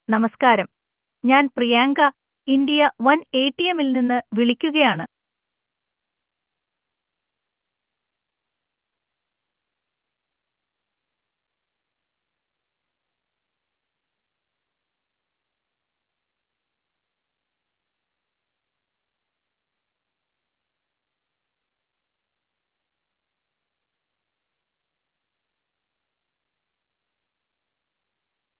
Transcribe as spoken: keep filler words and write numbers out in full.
നമസ്കാരം, ഞാൻ Priyanka India one A T എമ്മിൽ നിന്ന് വിളിക്കുകയാണ്.